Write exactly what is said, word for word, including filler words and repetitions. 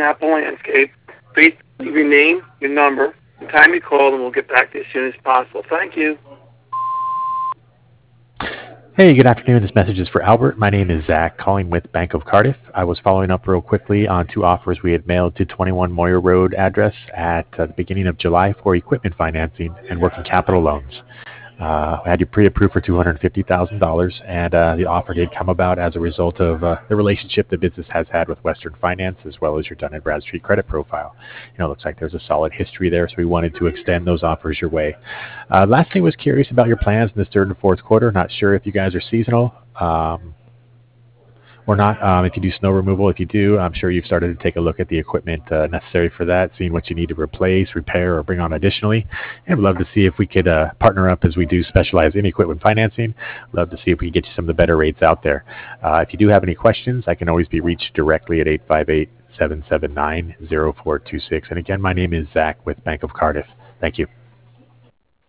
Apple Landscape. Please leave your name, your number, the time you called, and we'll get back to you as soon as possible. Thank you. Hey, good afternoon. This message is for Albert. My name is Zach, calling with Bank of Cardiff. I was following up real quickly on two offers we had mailed to twenty-one Moyer Road address at uh, the beginning of July for equipment financing and working capital loans. Uh, I had you pre-approved for two hundred fifty thousand dollars, and uh, the offer did come about as a result of uh, the relationship the business has had with Western Finance, as well as your Dun and Bradstreet credit profile. You know, it looks like there's a solid history there, so we wanted to extend those offers your way. Uh, lastly, was curious about your plans in this third and fourth quarter. Not sure if you guys are seasonal. Um, or not. Um, if you do snow removal, if you do, I'm sure you've started to take a look at the equipment uh, necessary for that, seeing what you need to replace, repair, or bring on additionally. And we'd love to see if we could uh, partner up, as we do specialize in equipment financing. Love to see if we can get you some of the better rates out there. Uh, if you do have any questions, I can always be reached directly at eight five eight, seven seven nine, zero four two six. And again, my name is Zach with Bank of Cardiff. Thank you.